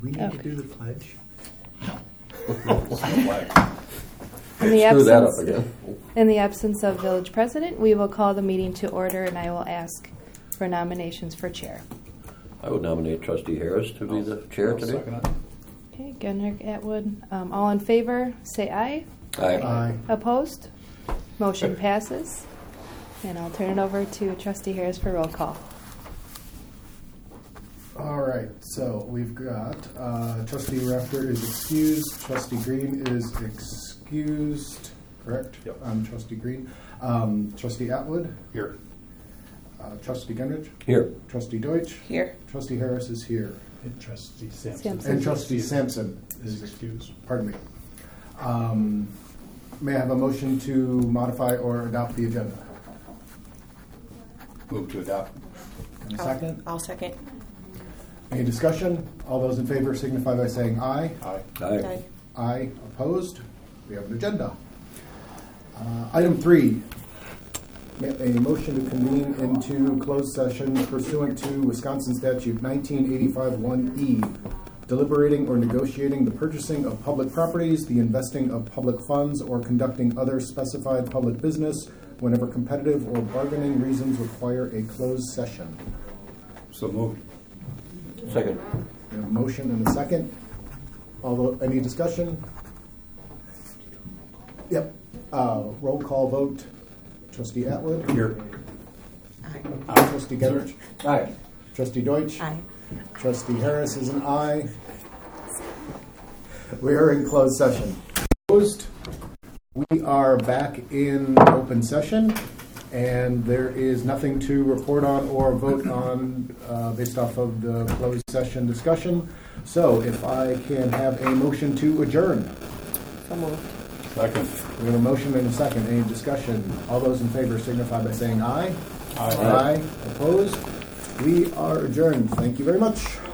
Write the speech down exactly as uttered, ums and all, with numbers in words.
we need Okay. to do the pledge? In the Screw that up absence, again. in the absence of village president, we will call the meeting to order, and I will ask for nominations for chair. I would nominate Trustee Harris to be the chair today. Okay, Gunnar Atwood. Um, all in favor, say aye. Aye. Aye. Opposed? Motion passes. And I'll turn it over to Trustee Harris for roll call. All right, so we've got uh, Trustee Rafter is excused, Trustee Green is excused, correct? Yep. Um, Trustee Green. Um, Trustee Atwood, Here. uh, Trustee Gunrich, Here. Trustee Deutsch, Here. Trustee Harris is here, And Trustee Sampson. Sampson. and Trustee Sampson is is, excused. pardon me. Um, May I have a motion to modify or adopt the agenda? Move to adopt. And a second? I'll second. Any discussion? All those in favor signify by saying aye. Aye. Aye. Aye. Opposed? We have an agenda. Uh, Item three, a motion to convene into closed session pursuant to Wisconsin Statute nineteen eighty-five one E, deliberating or negotiating the purchasing of public properties, the investing of public funds, or conducting other specified public business whenever competitive or bargaining reasons require a closed session. So moved. Second. We have a motion and a second. Although, any discussion? Yep. Uh, roll call vote. Trustee Atwood. Here. Aye. Trustee Gunrich. Aye. Trustee Deutsch. Aye. Trustee Harris is an aye. We are in closed session. Closed. We are back in open session, and there is nothing to report on or vote on uh, based off of the closed session discussion. So if I can have a motion to adjourn. So moved. Second. We have a motion and a second. Any discussion? All those in favor signify by saying aye. Aye. Aye. Opposed? We are adjourned. Thank you very much.